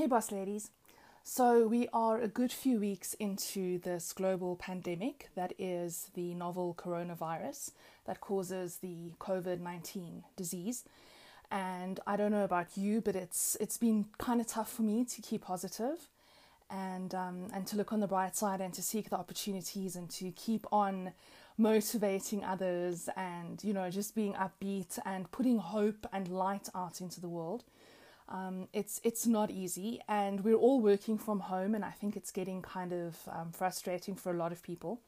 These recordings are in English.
Boss Ladies. So we are a good few weeks into this global pandemic that is the novel coronavirus that causes the COVID-19 disease. And I don't know about you, but it's been kind of tough for me to keep positive and to look on the bright side and to seek the opportunities and to keep on motivating others and, just being upbeat and putting hope and light out into the world. It's not easy, and we're all working from home, and I think it's getting kind of frustrating for a lot of people.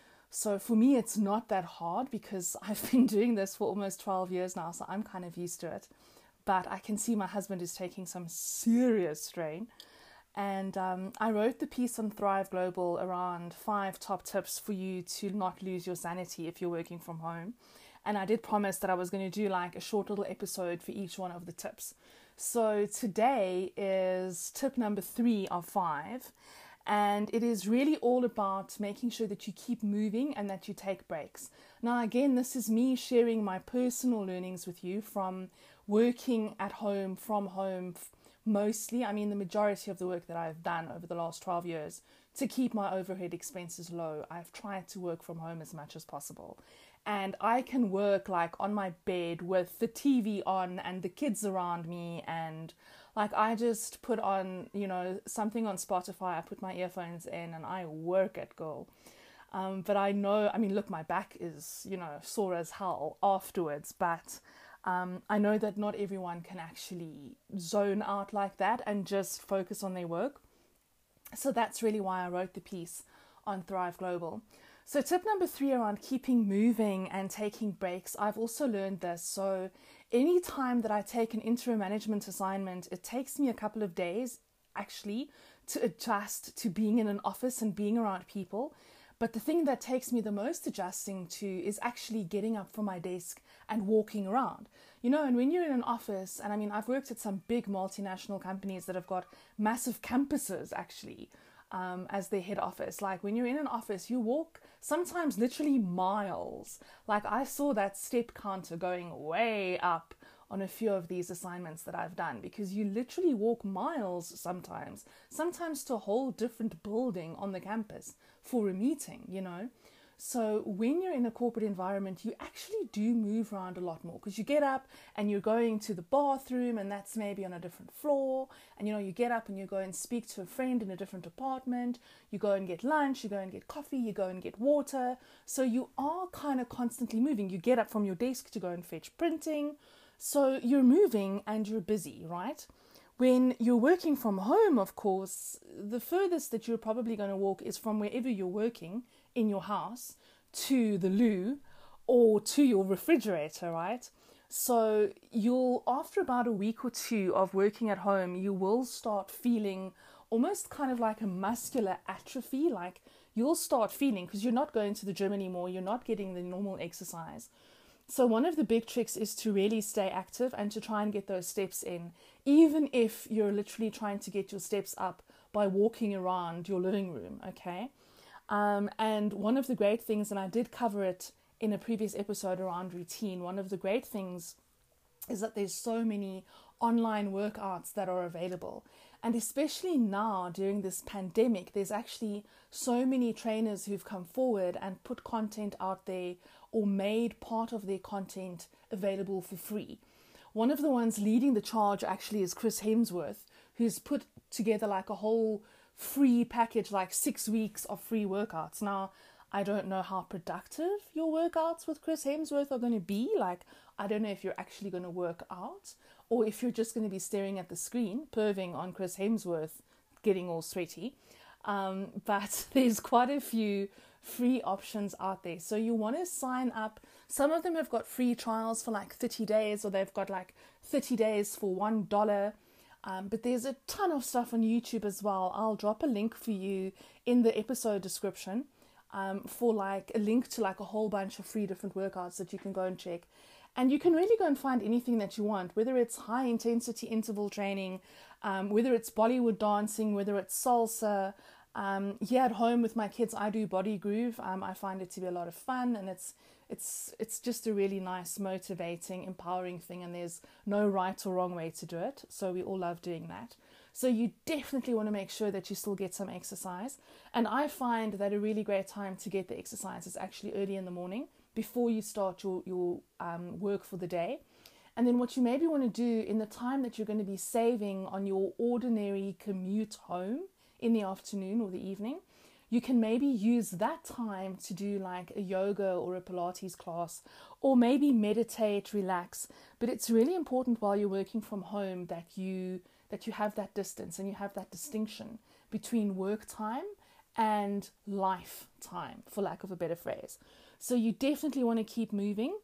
So for me, it's not that hard because I've been doing this for almost 12 years now, so I'm kind of used to it. But I can see my husband is taking some serious strain. And I wrote the piece on Thrive Global around 5 top tips for you to not lose your sanity if you're working from home. And I did promise that I was going to do like a short little episode for each one of the tips. So today is tip number 3 of 5. And it is really all about making sure that you keep moving and that you take breaks. Now, again, this is me sharing my personal learnings with you from working at home, from home, mostly. I mean, the majority of the work that I've done over the last 12 years to keep my overhead expenses low, I've tried to work from home as much as possible. And I can work like on my bed with the TV on and the kids around me, and like I just put on, something on Spotify, I put my earphones in and I work it, girl. But I know, look, my back is, sore as hell afterwards, but I know that not everyone can actually zone out like that and just focus on their work. So that's really why I wrote the piece on Thrive Global. So tip number 3 around keeping moving and taking breaks, I've also learned this. So any time that I take an interim management assignment, it takes me a couple of days actually to adjust to being in an office and being around people. But the thing that takes me the most adjusting to is actually getting up from my desk and walking around. And when you're in an office, and I've worked at some big multinational companies that have got massive campuses actually as their head office. Like when you're in an office, you walk sometimes literally miles. Like I saw that step counter going way up on a few of these assignments that I've done, because you literally walk miles sometimes to a whole different building on the campus for a meeting, So when you're in a corporate environment, you actually do move around a lot more because you get up and you're going to the bathroom, and that's maybe on a different floor. And, you get up and you go and speak to a friend in a different apartment. You go and get lunch, you go and get coffee, you go and get water. So you are kind of constantly moving. You get up from your desk to go and fetch printing. So you're moving and you're busy, right? When you're working from home, of course, the furthest that you're probably going to walk is from wherever you're working in your house to the loo or to your refrigerator, right? So after about a week or 2 of working at home, you will start feeling almost kind of like a muscular atrophy. Like you'll start feeling, because you're not going to the gym anymore, you're not getting the normal exercise. So one of the big tricks is to really stay active and to try and get those steps in, even if you're literally trying to get your steps up by walking around your living room, okay? And one of the great things, and I did cover it in a previous episode around routine, one of the great things is that there's so many online workouts that are available. And especially now during this pandemic, there's actually so many trainers who've come forward and put content out there or made part of their content available for free. One of the ones leading the charge actually is Chris Hemsworth, who's put together like a whole free package, like 6 weeks of free workouts. Now, I don't know how productive your workouts with Chris Hemsworth are going to be. Like, I don't know if you're actually going to work out or if you're just going to be staring at the screen, perving on Chris Hemsworth, getting all sweaty. But there's quite a few free options out there. So you want to sign up. Some of them have got free trials for like 30 days, or they've got like 30 days for $1. But there's a ton of stuff on YouTube as well. I'll drop a link for you in the episode description for like a link to like a whole bunch of free different workouts that you can go and check. And you can really go and find anything that you want, whether it's high intensity interval training, whether it's Bollywood dancing, whether it's salsa. Here at home with my kids, I do Body Groove. I find it to be a lot of fun, and it's just a really nice, motivating, empowering thing, and there's no right or wrong way to do it. So we all love doing that. So you definitely want to make sure that you still get some exercise. And I find that a really great time to get the exercise is actually early in the morning before you start your work for the day. And then what you maybe want to do in the time that you're going to be saving on your ordinary commute home in the afternoon or the evening, you can maybe use that time to do like a yoga or a Pilates class, or maybe meditate, relax. But it's really important while you're working from home that you have that distance and you have that distinction between work time and life time, for lack of a better phrase. So you definitely want to keep moving.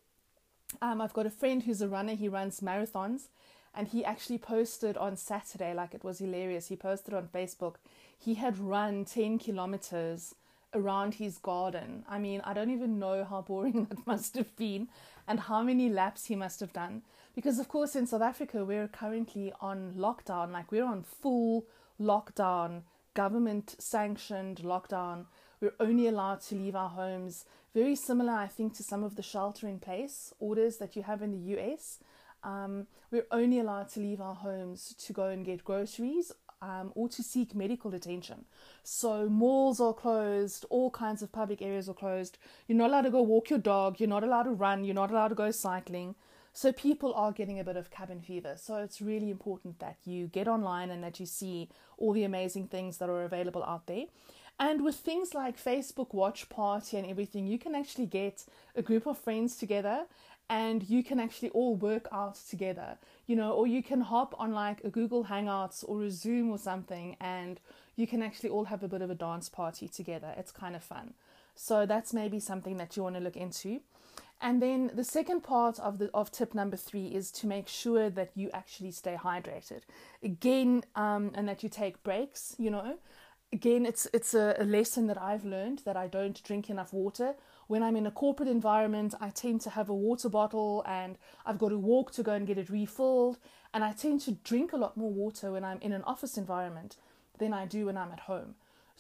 I've got a friend who's a runner. He runs marathons, and he actually posted on Saturday, like it was hilarious. He posted on Facebook, he had run 10 kilometers around his garden. I mean, I don't even know how boring that must have been and how many laps he must have done. Because, of course, in South Africa, we're currently on lockdown. Like, we're on full lockdown, government-sanctioned lockdown. We're only allowed to leave our homes. Very similar, I think, to some of the shelter-in-place orders that you have in the US. We're only allowed to leave our homes to go and get groceries or to seek medical attention. So malls are closed, all kinds of public areas are closed. You're not allowed to go walk your dog, you're not allowed to run, you're not allowed to go cycling. So people are getting a bit of cabin fever. So it's really important that you get online and that you see all the amazing things that are available out there. And with things like Facebook Watch Party and everything, you can actually get a group of friends together and you can actually all work out together, you know, or you can hop on like a Google Hangouts or a Zoom or something, and you can actually all have a bit of a dance party together. It's kind of fun. So that's maybe something that you want to look into. And then the second part of tip number 3 is to make sure that you actually stay hydrated. Again, and that you take breaks, you know. Again, it's a lesson that I've learned, that I don't drink enough water. When I'm in a corporate environment, I tend to have a water bottle and I've got to walk to go and get it refilled. And I tend to drink a lot more water when I'm in an office environment than I do when I'm at home.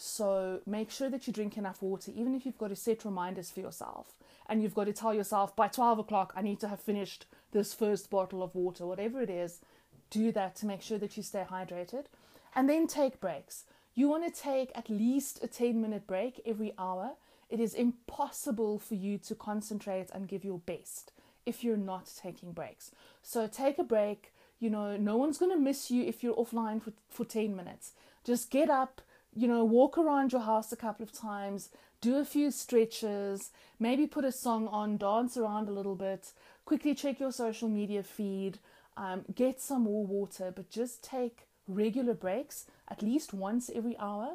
So make sure that you drink enough water, even if you've got to set reminders for yourself. And you've got to tell yourself, by 12 o'clock, I need to have finished this first bottle of water, whatever it is. Do that to make sure that you stay hydrated. And then take breaks. You want to take at least a 10-minute break every hour. It is impossible for you to concentrate and give your best if you're not taking breaks. So take a break. You know, no one's going to miss you if you're offline for 10 minutes. Just get up, you know, walk around your house a couple of times, do a few stretches, maybe put a song on, dance around a little bit, quickly check your social media feed, get some more water, but just take regular breaks at least once every hour,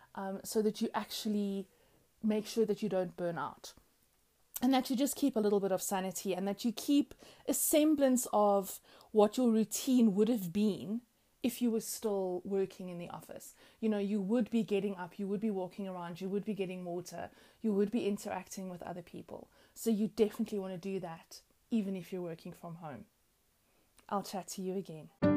so that you actually make sure that you don't burn out, and that you just keep a little bit of sanity, and that you keep a semblance of what your routine would have been if you were still working in the office. You know, you would be getting up, you would be walking around, you would be getting water, you would be interacting with other people. So you definitely want to do that even if you're working from home. I'll chat to you again.